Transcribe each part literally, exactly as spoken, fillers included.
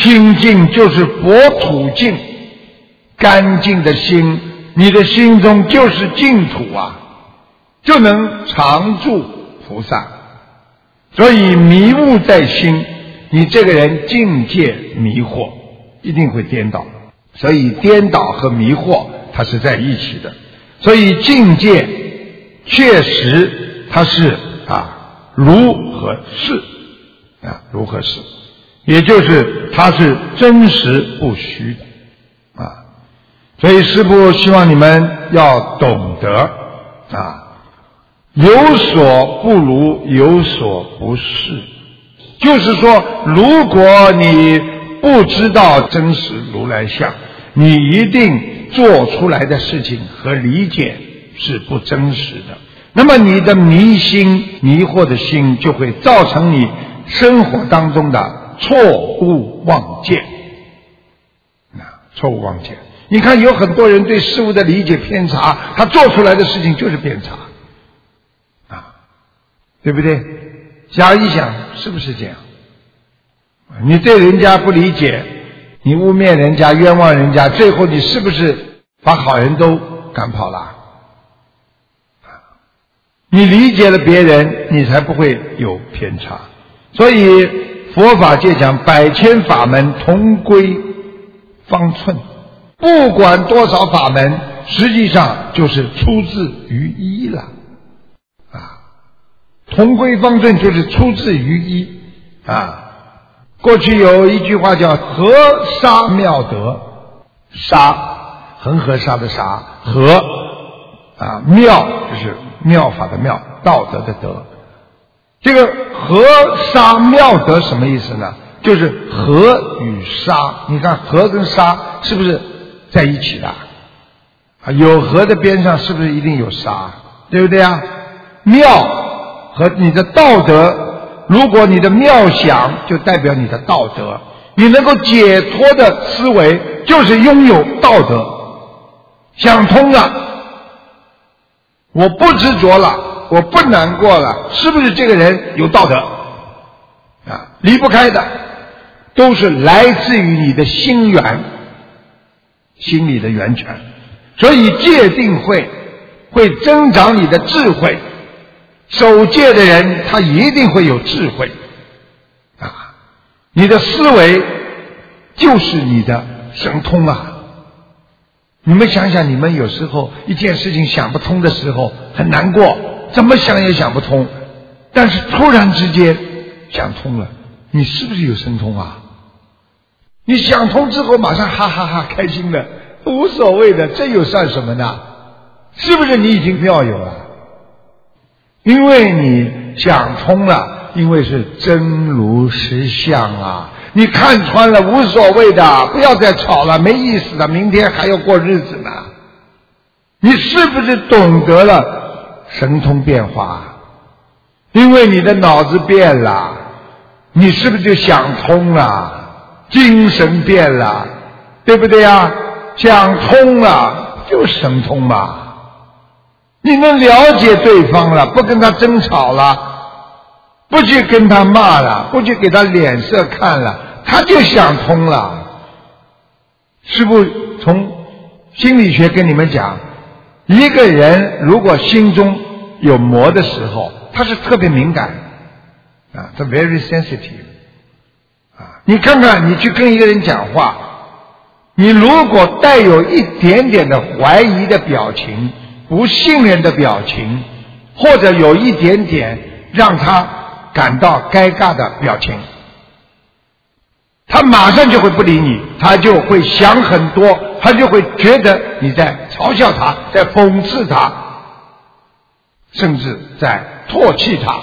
心净就是薄土净，干净的心，你的心中就是净土啊，就能常住菩萨。所以迷雾在心，你这个人境界迷惑，一定会颠倒。所以颠倒和迷惑它是在一起的。所以境界确实它是啊如和是啊如和是，也就是它是真实不虚的啊。所以师父希望你们要懂得啊，有所不如，有所不是。就是说，如果你不知道真实如来相，你一定做出来的事情和理解是不真实的。那么你的迷心、迷惑的心就会造成你生活当中的错误妄见。啊，错误妄见。你看有很多人对事物的理解偏差，他做出来的事情就是偏差。啊，对不对？想一想，是不是这样？你对人家不理解，你污蔑人家，冤枉人家，最后你是不是把好人都赶跑了？你理解了别人，你才不会有偏差。所以佛法界讲百千法门同归方寸，不管多少法门，实际上就是出自于一了啊。同归方寸就是出自于一啊。过去有一句话叫和沙妙德，沙恒河沙的沙，和啊妙就是妙法的妙，道德的德。这个和沙妙德什么意思呢？就是和与沙，你看和跟沙是不是在一起的啊？有和的边上是不是一定有沙？对不对啊？妙和你的道德，如果你的妙想就代表你的道德，你能够解脱的思维就是拥有道德，想通了，我不执着了，我不难过了，是不是这个人有道德啊？离不开的都是来自于你的心源，心里的源泉。所以戒定慧会增长你的智慧，守戒的人他一定会有智慧啊！你的思维就是你的神通啊！你们想想，你们有时候一件事情想不通的时候很难过，怎么想也想不通，但是突然之间想通了，你是不是有神通啊？你想通之后马上哈哈哈开心的，无所谓的，这又算什么呢？是不是你已经妙有了？因为你想通了，因为是真如实相啊！你看穿了，无所谓的，不要再吵了，没意思的，明天还要过日子呢。你是不是懂得了神通变化？因为你的脑子变了，你是不是就想通了？精神变了，对不对啊？想通了就神通嘛。你能了解对方了，不跟他争吵了，不去跟他骂了，不去给他脸色看了，他就想通了。师父从心理学跟你们讲，一个人如果心中有魔的时候，他是特别敏感啊，他 very sensitive 啊。你看看，你去跟一个人讲话，你如果带有一点点的怀疑的表情，不信任的表情，或者有一点点让他感到尴尬的表情，他马上就会不理你，他就会想很多，他就会觉得你在嘲笑他，在讽刺他，甚至在唾弃他。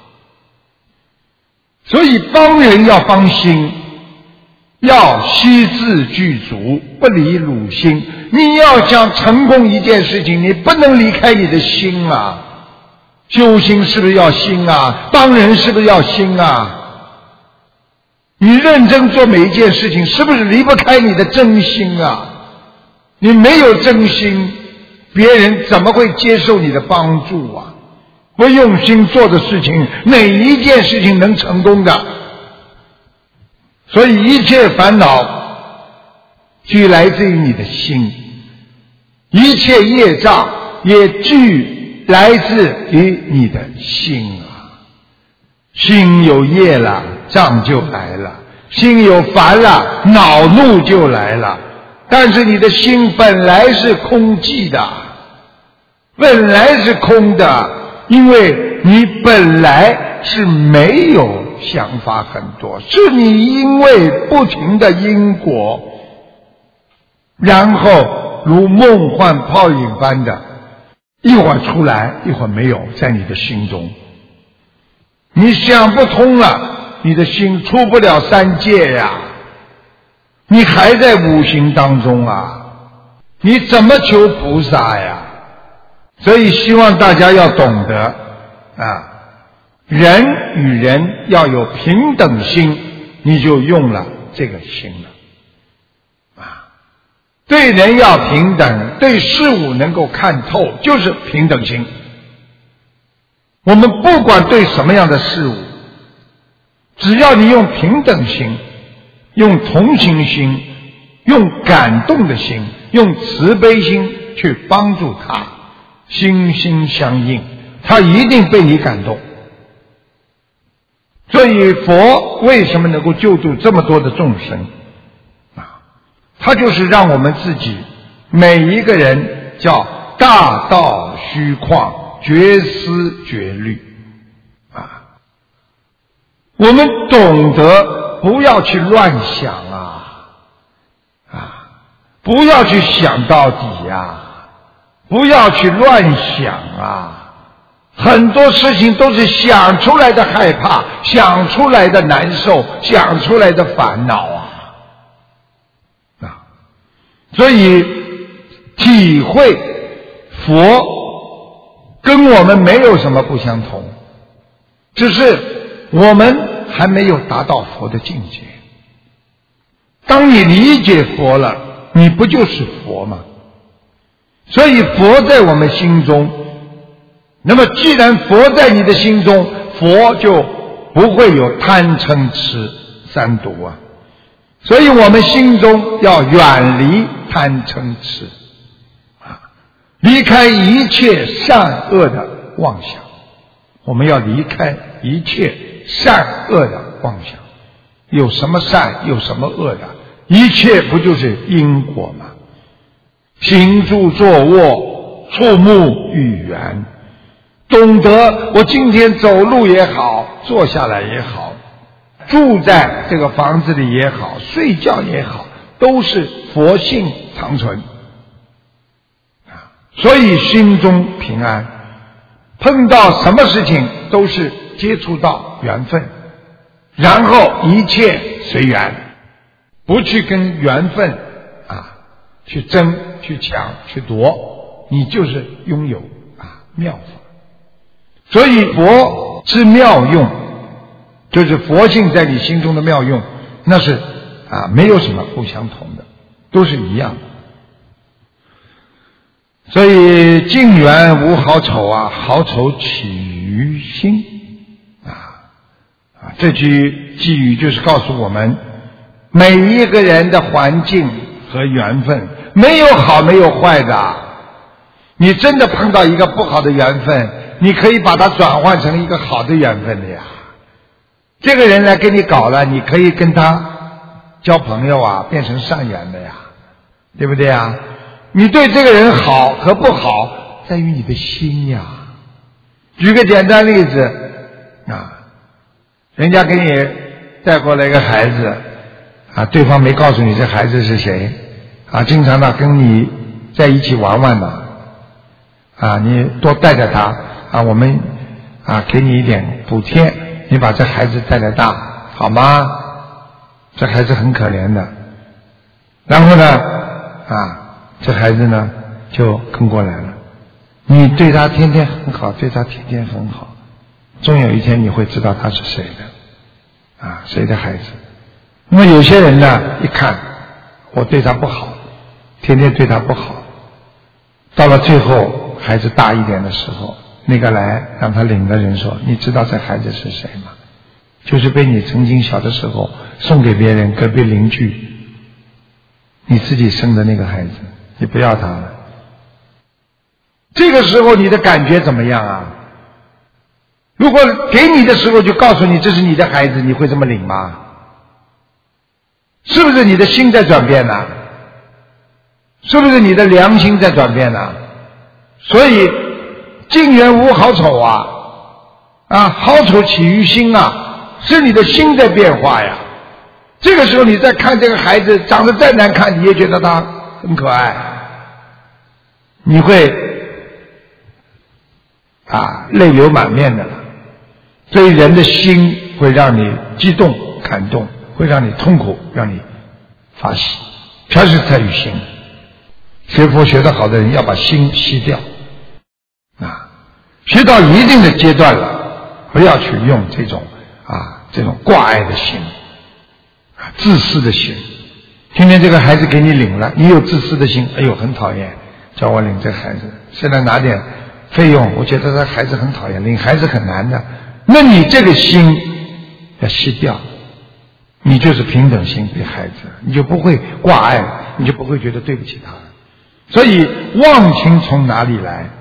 所以帮人要帮心，要惜字具足，不离汝心。你要想成功一件事情，你不能离开你的心啊！修心是不是要心啊？帮人是不是要心啊？你认真做每一件事情，是不是离不开你的真心啊？你没有真心，别人怎么会接受你的帮助啊？不用心做的事情，哪一件事情能成功的？ 所以一切烦恼俱来自于你的心，一切业障也俱来自于你的心啊。心有业了，障就来了；心有烦了，恼怒就来了。但是你的心本来是空寂的，本来是空的，因为你本来是没有想法很多，是你因为不停的因果，然后如梦幻泡影般的，一会儿出来，一会儿没有，在你的心中。你想不通了，你的心出不了三界呀，你还在五行当中啊，你怎么求菩萨呀？所以希望大家要懂得啊，人与人要有平等心，你就用了这个心了啊。对人要平等，对事物能够看透，就是平等心。我们不管对什么样的事物，只要你用平等心，用同情心，用感动的心，用慈悲心去帮助他，心心相印，他一定被你感动。所以佛为什么能够救度这么多的众生啊？他就是让我们自己每一个人叫大道虚旷，绝思绝虑啊！我们懂得不要去乱想啊啊！不要去想到底呀、啊，不要去乱想啊！很多事情都是想出来的害怕，想出来的难受，想出来的烦恼啊！啊！所以体会佛跟我们没有什么不相同，只是我们还没有达到佛的境界。当你理解佛了，你不就是佛吗？所以佛在我们心中，那么既然佛在你的心中，佛就不会有贪嗔痴三毒啊。所以我们心中要远离贪嗔痴啊，离开一切善恶的妄想。我们要离开一切善恶的妄想，有什么善有什么恶的，一切不就是因果吗？行住坐卧触目语言，懂得我今天走路也好，坐下来也好，住在这个房子里也好，睡觉也好，都是佛性长存，所以心中平安。碰到什么事情都是接触到缘分，然后一切随缘，不去跟缘分啊去争去抢去夺，你就是拥有啊妙法。所以佛之妙用，就是佛性在你心中的妙用，那是啊没有什么不相同的，都是一样的。所以境缘无好丑啊，好丑起于心啊啊！这句寄语就是告诉我们，每一个人的环境和缘分没有好没有坏的。你真的碰到一个不好的缘分，你可以把它转换成一个好的缘分的呀。这个人来跟你搞了，你可以跟他交朋友啊，变成善缘的呀，对不对呀？你对这个人好和不好，在于你的心呀。举个简单例子啊，人家给你带过来一个孩子啊，对方没告诉你这孩子是谁啊，经常呢跟你在一起玩玩的啊，你多带带他啊，我们啊给你一点补贴，你把这孩子带来大好吗？这孩子很可怜的，然后呢啊。这孩子呢就跟过来了，你对他天天很好，对他天天很好，终有一天你会知道他是谁的啊，谁的孩子。那么有些人呢一看我对他不好，天天对他不好，到了最后孩子大一点的时候，那个来让他领的人说，你知道这孩子是谁吗？ 就是被你曾经小的时候送给别人，隔壁邻居你自己生的那个孩子，你不要他了。这个时候你的感觉怎么样啊？如果给你的时候就告诉你这是你的孩子，你会这么领吗？是不是你的心在转变呢？是不是你的良心在转变呢？所以近缘无好丑啊，啊，好丑起于心啊，是你的心在变化呀。这个时候你再看这个孩子长得再难看，你也觉得他很可爱，你会啊泪流满面的了。所以人的心会让你激动感动，会让你痛苦，让你发喜，全是在于心。学佛学得好的人要把心熄掉啊，学到一定的阶段了，不要去用这种啊这种挂碍的心啊自私的心。今天这个孩子给你领了，你有自私的心，哎呦很讨厌，叫我领这孩子，现在拿点费用，我觉得这孩子很讨厌，领孩子很难的。那你这个心要熄掉，你就是平等心对孩子，你就不会挂碍，你就不会觉得对不起他。所以忘情从哪里来？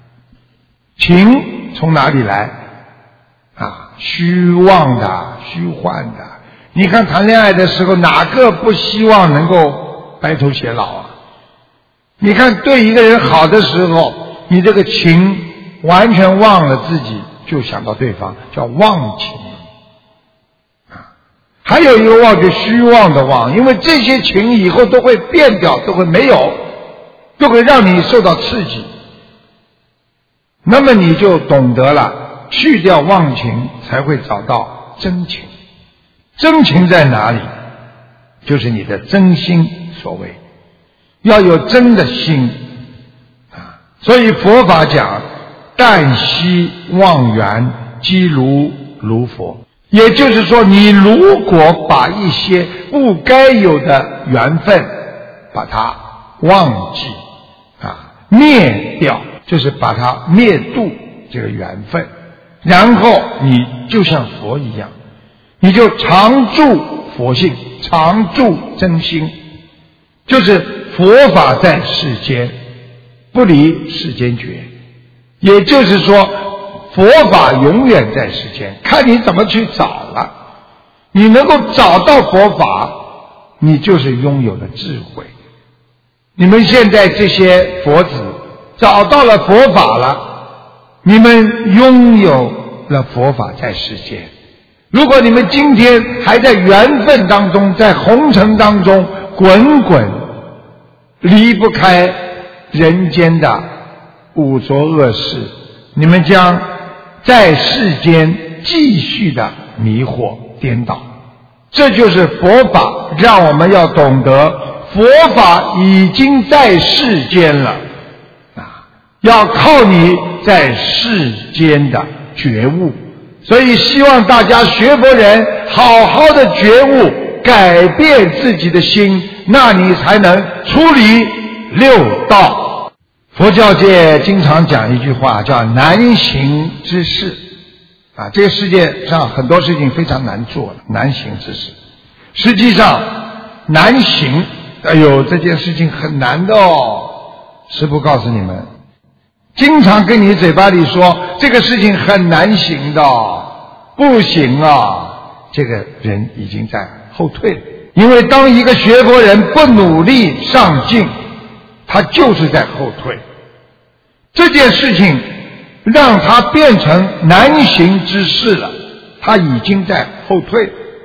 情从哪里来？啊，虚妄的，虚幻的。你看谈恋爱的时候，哪个不希望能够白头偕老啊？你看对一个人好的时候，你这个情完全忘了自己，就想到对方，叫忘情啊。还有一个忘，就虚妄的妄，因为这些情以后都会变掉，都会没有，都会让你受到刺激。那么你就懂得了，去掉妄情，才会找到真情。真情在哪里？就是你的真心所谓，要有真的心啊。所以佛法讲旦夕望缘，即如如佛。也就是说，你如果把一些不该有的缘分把它忘记啊灭掉，就是把它灭度这个缘分，然后你就像佛一样，你就常住佛性，常住真心，就是佛法在世间，不离世间觉。也就是说，佛法永远在世间，看你怎么去找了。你能够找到佛法，你就是拥有了智慧。你们现在这些佛子找到了佛法了，你们拥有了佛法在世间。如果你们今天还在缘分当中，在红尘当中滚滚，离不开人间的五浊恶世，你们将在世间继续的迷惑颠倒。这就是佛法让我们要懂得，佛法已经在世间了啊，要靠你在世间的觉悟。所以希望大家学佛人好好的觉悟，改变自己的心，那你才能出离六道。佛教界经常讲一句话，叫难行之事啊，这个世界上很多事情非常难做，难行之事。实际上难行，哎呦，这件事情很难的哦。师父告诉你们，经常跟你嘴巴里说这个事情很难行的，不行啊，这个人已经在后退了。因为当一个学佛人不努力上进，他就是在后退。这件事情让他变成难行之事了，他已经在后退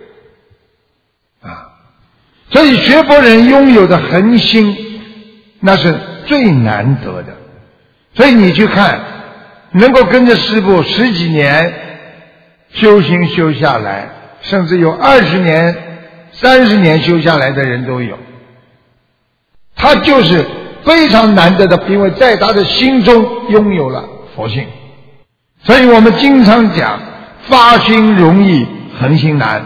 啊。所以学佛人拥有的恒心，那是最难得的。所以你去看，能够跟着师父十几年修行修下来，甚至有二十年、三十年修下来的人都有。他就是非常难得的，因为在他的心中拥有了佛性。所以我们经常讲，发心容易，恒心难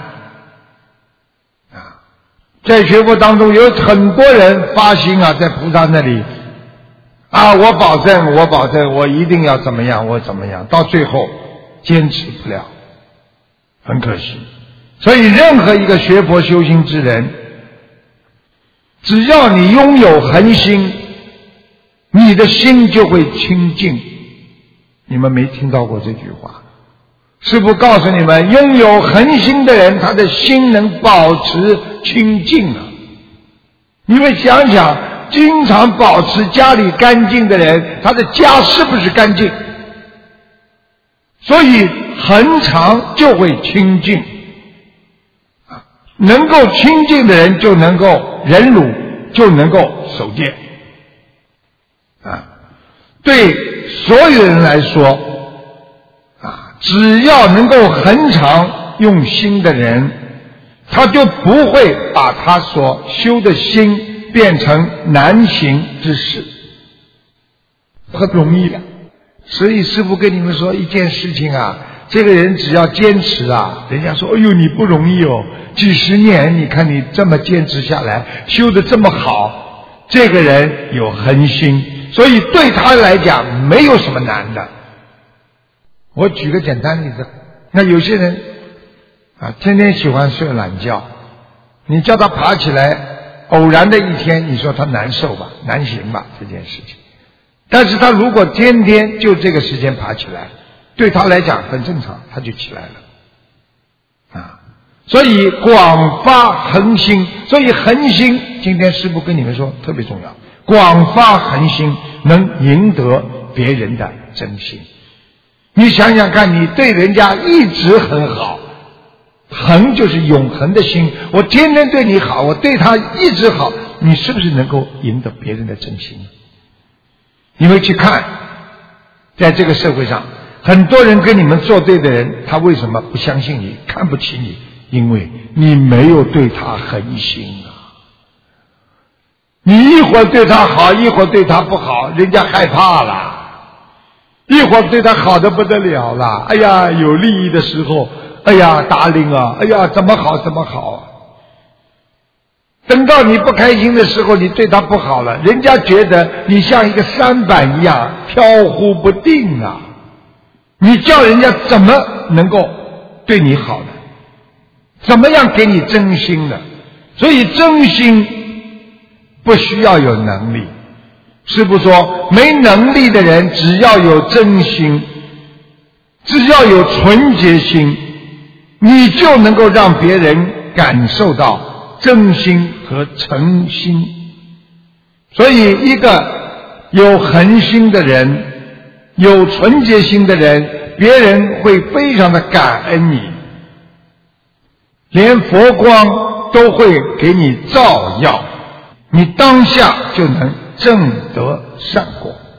啊。在学佛当中有很多人发心啊，在菩萨那里啊，我保证我保证我一定要怎么样我怎么样，到最后坚持不了很可惜。所以任何一个学佛修心之人，只要你拥有恒心，你的心就会清净。你们没听到过这句话？师父告诉你们，拥有恒心的人，他的心能保持清净啊。你们想想，经常保持家里干净的人，他的家是不是干净？所以恒常就会清净。能够清净的人就能够忍辱，就能够守戒啊。对所有人来说啊，只要能够恒常用心的人，他就不会把他所修的心变成难行之事，很容易的。所以师父跟你们说一件事情啊，这个人只要坚持啊，人家说哎呦你不容易哦，几十年你看你这么坚持下来，修得这么好，这个人有恒心，所以对他来讲没有什么难的。我举个简单例子，那有些人啊，天天喜欢睡懒觉，你叫他爬起来，偶然的一天，你说他难受吧，难行吧这件事情。但是他如果天天就这个时间爬起来，对他来讲很正常，他就起来了啊。所以广发恒心，所以恒心今天师父跟你们说特别重要，广发恒心能赢得别人的真心。你想想看，你对人家一直很好，恒就是永恒的心，我天天对你好，我对他一直好，你是不是能够赢得别人的真心？你会去看，在这个社会上很多人跟你们作对的人，他为什么不相信你，看不起你？因为你没有对他恒心啊！你一会儿对他好，一会儿对他不好，人家害怕了；一会儿对他好得不得了了，哎呀，有利益的时候，哎呀，达令啊，哎呀，怎么好怎么好啊！等到你不开心的时候，你对他不好了，人家觉得你像一个舢板一样飘忽不定啊！你叫人家怎么能够对你好呢？怎么样给你真心呢？所以真心不需要有能力。师父说，没能力的人只要有真心，只要有纯洁心，你就能够让别人感受到真心和诚心。所以一个有恒心的人，有纯洁心的人，别人会非常的感恩你，连佛光都会给你照耀，你当下就能证得善果。